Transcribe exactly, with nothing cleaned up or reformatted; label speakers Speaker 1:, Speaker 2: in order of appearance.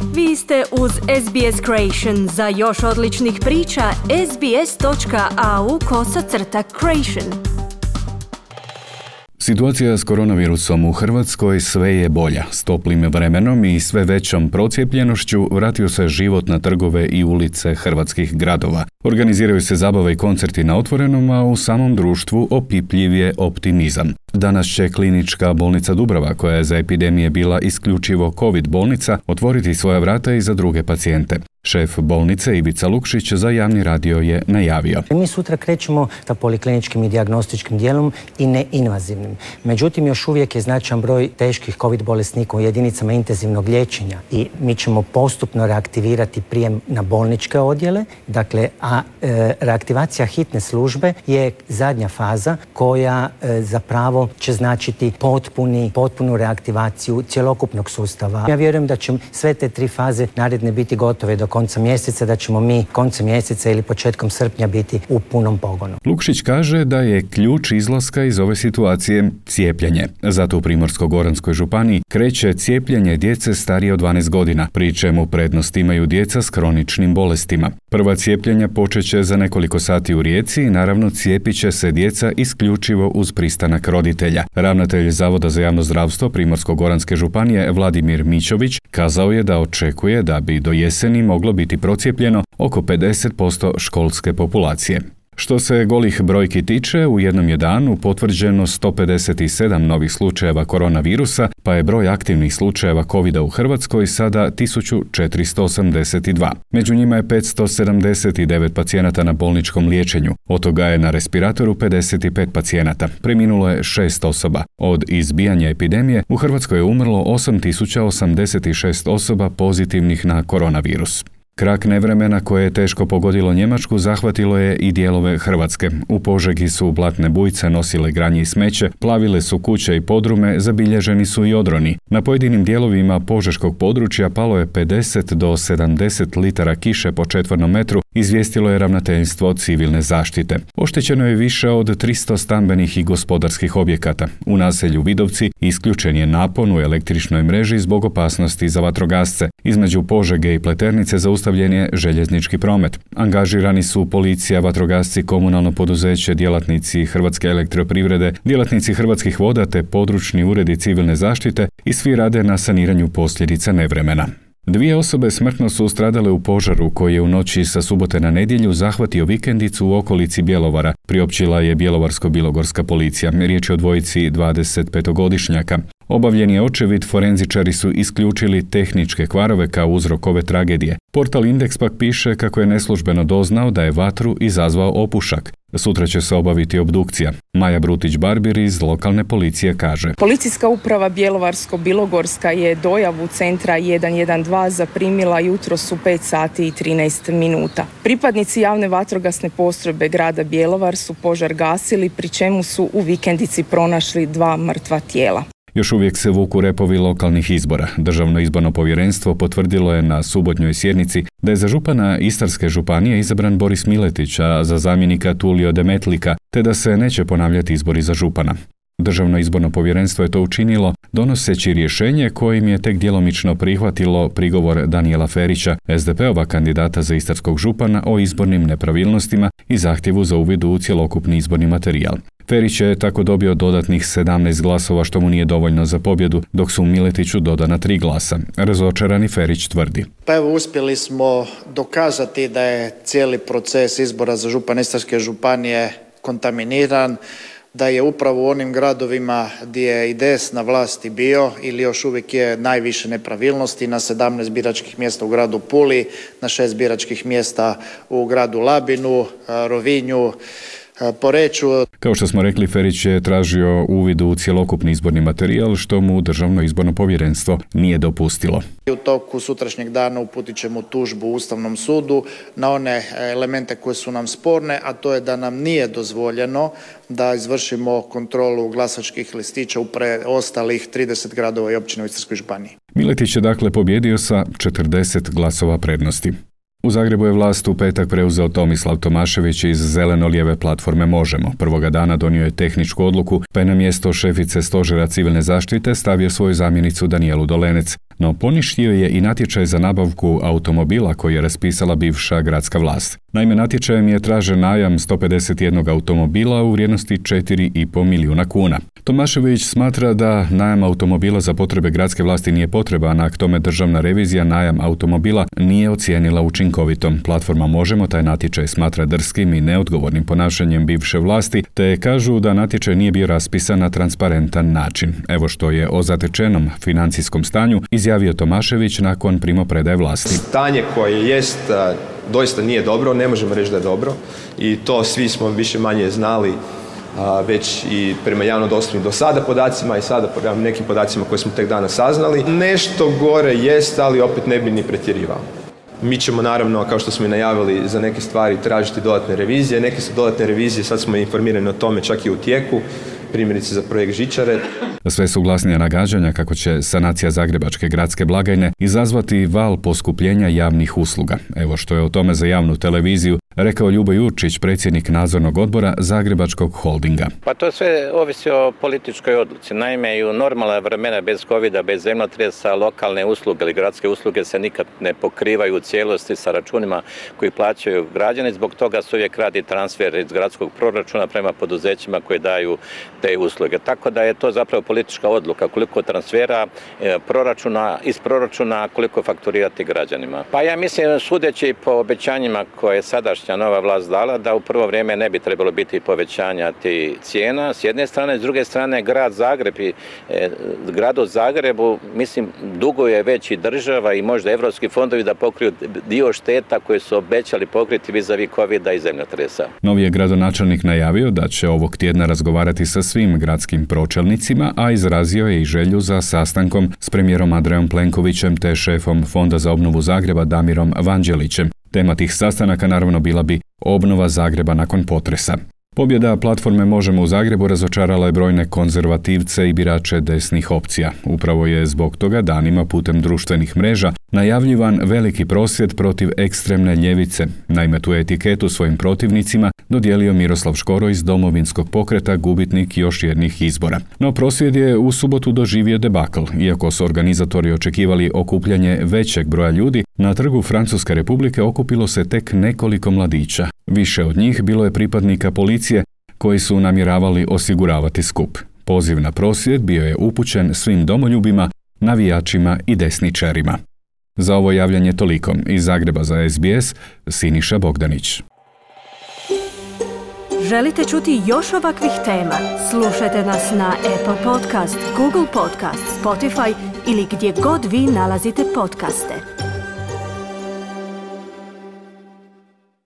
Speaker 1: Vi ste uz S B S Creation. Za još odličnih priča, sbs.au kosacrta creation.
Speaker 2: Situacija s koronavirusom u Hrvatskoj sve je bolja. S toplim vremenom i sve većom procijepljenošću vratio se život na trgove i ulice hrvatskih gradova. Organiziraju se zabave i koncerti na otvorenom, a u samom društvu opipljiv je optimizam. Danas će klinička bolnica Dubrava, koja je za epidemije bila isključivo COVID bolnica, otvoriti svoja vrata i za druge pacijente. Šef bolnice Ivica Lukšić za javni radio je najavio.
Speaker 3: Mi sutra krećemo sa polikliničkim i dijagnostičkim dijelom i neinvazivnim. Međutim, još uvijek je značajan broj teških COVID bolesnika u jedinicama intenzivnog liječenja i mi ćemo postupno reaktivirati prijem na bolničke odjele. Dakle, a e, reaktivacija hitne službe je zadnja faza koja e, zapravo će značiti potpuni, potpunu reaktivaciju cjelokupnog sustava. Ja vjerujem da će sve te tri faze naredne biti gotove do konca mjeseca, da ćemo mi koncem mjeseca ili početkom srpnja biti u punom pogonu.
Speaker 2: Lukšić kaže da je ključ izlaska iz ove situacije cijepljenje. Zato u Primorsko-goranskoj županiji kreće cijepljenje djece starije od dvanaest godina, pri čemu prednost imaju djeca s kroničnim bolestima. Prva cijepljenja počeće za nekoliko sati u Rijeci i naravno cijepit će se djeca isključivo uz pristanak roditelja. Ravnatelj Zavoda za javno zdravstvo Primorsko-goranske županije Vladimir Mićović kazao je da očekuje da bi do jeseni moglo biti procijepljeno oko pedeset posto školske populacije. Što se golih brojki tiče, u jednom je danu potvrđeno sto pedeset sedam novih slučajeva koronavirusa, pa je broj aktivnih slučajeva covida u Hrvatskoj sada tisuću četiristo osamdeset dva. Među njima je petsto sedamdeset devet pacijenata na bolničkom liječenju, od toga je na respiratoru pedeset pet pacijenata. Preminulo je šest osoba. Od izbijanja epidemije u Hrvatskoj je umrlo osam tisuća osamdeset šest osoba pozitivnih na koronavirus. Krak nevremena koje je teško pogodilo Njemačku zahvatilo je i dijelove Hrvatske. U Požegi su blatne bujice nosile granje i smeće, plavile su kuće i podrume, zabilježeni su i odroni. Na pojedinim dijelovima požeškog područja palo je pedeset do sedamdeset litara kiše po četvornom metru, izvijestilo je ravnateljstvo civilne zaštite. Oštećeno je više od tristo stambenih i gospodarskih objekata. U naselju Vidovci isključen je napon u električnoj mreži zbog opasnosti za vatrogasce. Između Požege i Pleternice zaustavljen je željeznički promet. Angažirani su policija, vatrogasci, komunalno poduzeće, djelatnici Hrvatske elektroprivrede, djelatnici Hrvatskih voda te područni uredi civilne zaštite i svi rade na saniranju posljedica nevremena. Dvije osobe smrtno su stradale u požaru koji je u noći sa subote na nedjelju zahvatio vikendicu u okolici Bjelovara, priopćila je Bjelovarsko-bilogorska policija. Riječ je o dvojici dvadesetpetogodišnjaka. Obavljen je očevid, forenzičari su isključili tehničke kvarove kao uzrok ove tragedije. Portal Indeks pak piše kako je neslužbeno doznao da je vatru izazvao opušak. Sutra će se obaviti obdukcija. Maja Brutić-Barbir iz lokalne policije kaže:
Speaker 4: Policijska uprava Bjelovarsko-bilogorska je dojavu centra jedan jedan dva zaprimila jutros u pet sati i trinaest minuta. Pripadnici javne vatrogasne postrojbe grada Bjelovar su požar gasili, pri čemu su u vikendici pronašli dva mrtva tijela.
Speaker 2: Još uvijek se vuku repovi lokalnih izbora. Državno izborno povjerenstvo potvrdilo je na subotnjoj sjednici da je za župana Istarske županije izabran Boris Miletić, a za zamjenika Tulio Demetlika, te da se neće ponavljati izbori za župana. Državno izborno povjerenstvo je to učinilo donoseći rješenje kojim je tek djelomično prihvatilo prigovor Danijela Ferića, es de pe-ova kandidata za istarskog župana, o izbornim nepravilnostima i zahtjevu za uvid u cjelokupni izborni materijal. Ferić je tako dobio dodatnih sedamnaest glasova, što mu nije dovoljno za pobjedu, dok su Miletiću dodana tri glasa. Razočarani Ferić tvrdi:
Speaker 5: Pa evo, uspjeli smo dokazati da je cijeli proces izbora za župana Istarske županije kontaminiran, da je upravo u onim gradovima gdje je i des na vlasti bio ili još uvijek je najviše nepravilnosti, na sedamnaest biračkih mjesta u gradu Puli, na šest biračkih mjesta u gradu Labinu, Rovinju, Poreču.
Speaker 2: Kao što smo rekli, Ferić je tražio uvid u cjelokupni izborni materijal, što mu Državno izborno povjerenstvo nije dopustilo.
Speaker 5: U toku sutrašnjeg dana uputit ćemo tužbu Ustavnom sudu na one elemente koje su nam sporne, a to je da nam nije dozvoljeno da izvršimo kontrolu glasačkih listića u preostalih trideset gradova i općina u Istarskoj županiji.
Speaker 2: Miletić je dakle pobjedio sa četrdeset glasova prednosti. U Zagrebu je vlast u petak preuzeo Tomislav Tomašević iz zeleno-lijeve platforme Možemo. Prvoga dana donio je tehničku odluku, pa je na mjesto šefice stožera civilne zaštite stavio svoju zamjenicu Danijelu Dolenec. no poništio je i natječaj za nabavku automobila koji je raspisala bivša gradska vlast. Naime, natječajem je tražen najam sto pedeset jedan automobila u vrijednosti četiri i pol milijuna kuna. Tomašević smatra da najam automobila za potrebe gradske vlasti nije potreban, a k tome državna revizija najam automobila nije ocijenila učinkovitom. Platforma Možemo taj natječaj smatra drskim i neodgovornim ponašanjem bivše vlasti, te kažu da natječaj nije bio raspisan na transparentan način. Evo što je o zatečenom financijskom stanju izjavio Tomašević nakon primopredaje vlasti.
Speaker 6: Stanje koje jest doista nije dobro, ne možemo reći da je dobro i to svi smo više manje znali a, već i prema javno dostupnim do sada podacima i sada prema nekim podacima koje smo tek danas saznali. Nešto gore jest, ali opet ne bi ni pretjerivao. Mi ćemo naravno, kao što smo i najavili, za neke stvari tražiti dodatne revizije. Neke su dodatne revizije, sad smo informirani o tome, čak i u tijeku, primjerice za projekt žičare.
Speaker 2: Sve su glasnija nagađanja kako će sanacija zagrebačke gradske blagajne izazvati val poskupljenja javnih usluga. Evo što je o tome za javnu televiziju rekao Ljubo Jurčić, predsjednik nadzornog odbora Zagrebačkog holdinga.
Speaker 7: Pa to sve ovisi o političkoj odluci. Naime, i u normalna vremena bez covida, bez zemljotresa, lokalne usluge ili gradske usluge se nikad ne pokrivaju u cijelosti sa računima koji plaćaju građani. Zbog toga se uvijek radi transfer iz gradskog proračuna prema poduzećima koji daju te usluge. Tako da je to zapravo politička odluka koliko transfera e, proračuna, iz proračuna, koliko fakturirati građanima. Pa ja mislim, sudeći po obećanjima koje je sadašnja nova vlast dala, da u prvo vrijeme ne bi trebalo biti povećanja tih cijena s jedne strane, s druge strane grad Zagreb i e, gradu Zagrebu, mislim, dugo je već i država i možda evropski fondovi da pokriju dio šteta koje su obećali pokriti vis-a-vis covida i zemljotresa.
Speaker 2: Novi je gradonačelnik najavio da će ovog tjedna razgovarati sa svim gradskim pročelnicima, a izrazio je i želju za sastankom s premijerom Andrejom Plenkovićem te šefom Fonda za obnovu Zagreba Damirom Vanđelićem. Tema tih sastanaka naravno bila bi obnova Zagreba nakon potresa. Pobjeda platforme Možemo u Zagrebu razočarala je brojne konzervativce i birače desnih opcija. Upravo je zbog toga danima putem društvenih mreža najavljivan veliki prosvjed protiv ekstremne ljevice. Naime, tu etiketu svojim protivnicima dodijelio Miroslav Škoro iz Domovinskog pokreta, gubitnik još jednih izbora. No prosvjed je u subotu doživio debakl. Iako su organizatori očekivali okupljanje većeg broja ljudi, na trgu Francuske Republike okupilo se tek nekoliko mladića. Više od njih bilo je pripadnika policije koji su namjeravali osiguravati skup. Poziv na prosvjed bio je upućen svim domoljubima, navijačima i desničarima. Za ovo javljanje toliko. Iz Zagreba za S B S, Siniša Bogdanić.
Speaker 1: Želite čuti još ovakvih tema? Slušajte nas na Apple Podcast, Google Podcast, Spotify ili gdje god vi nalazite podcaste.